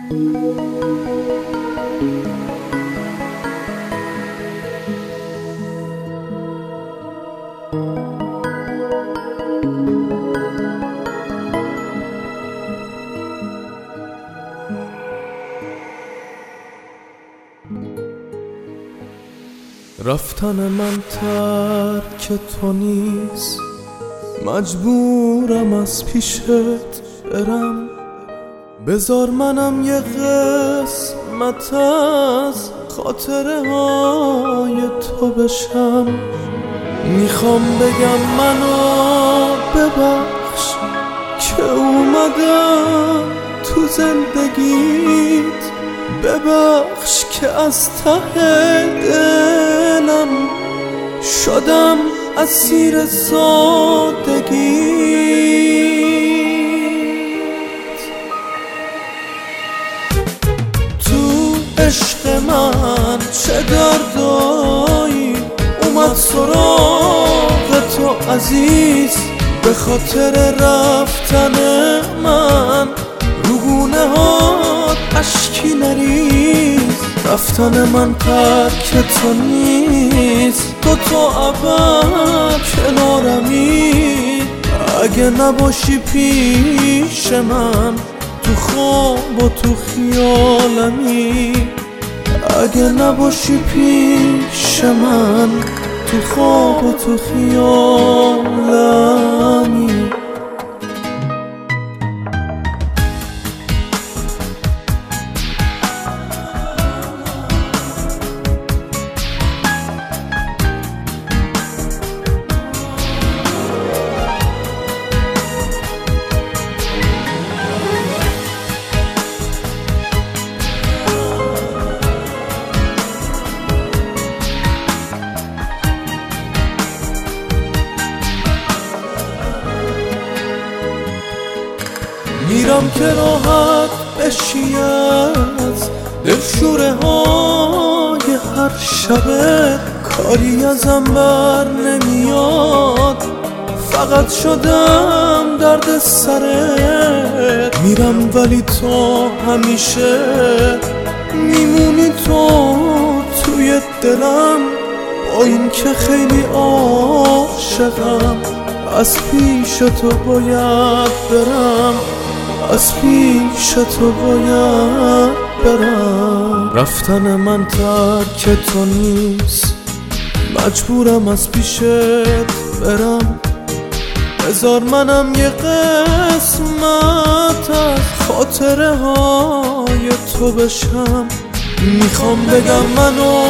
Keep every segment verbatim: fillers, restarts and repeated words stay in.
رفتن من ترک تو نیست، مجبورم از پیشت برم. بذار منم یه قسمت از خاطره های تو بشم. میخوام بگم منو ببخش که اومدم تو زندگیت، ببخش که از ته دلم شدم اسیر سادگیت. تو عشق من چه دردایی اومد سراغ تو عزیز، به خاطر رفتن من رو گونه هات اشکی نریز. رفتن من ترک تو نیست، تو تو ابد کنارمی. اگه نباشی پیش من تو خواب و تو خیالمی، اگه نباشی پیش من تو خواب و تو خیالمی. میرم که راحت بشی از دلشوره های هر شبه، کاری ازم بر نمیاد، فقط شدم درد سرت. میرم ولی تو همیشه میمونی، تو توی دلم، با این که خیلی عاشقم. از پیش تو باید برم، از پیش تو باید برم. رفتن من ترک تو نیست، مجبورم از پیشت برم. بذار منم یه قسمت از خاطره های تو بشم. میخوام بگم منو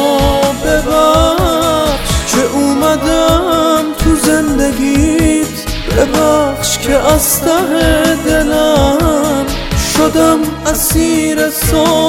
ببخش که اومدم تو زندگیت، ببخش که از ته دلم شدم اسیر سادگیت.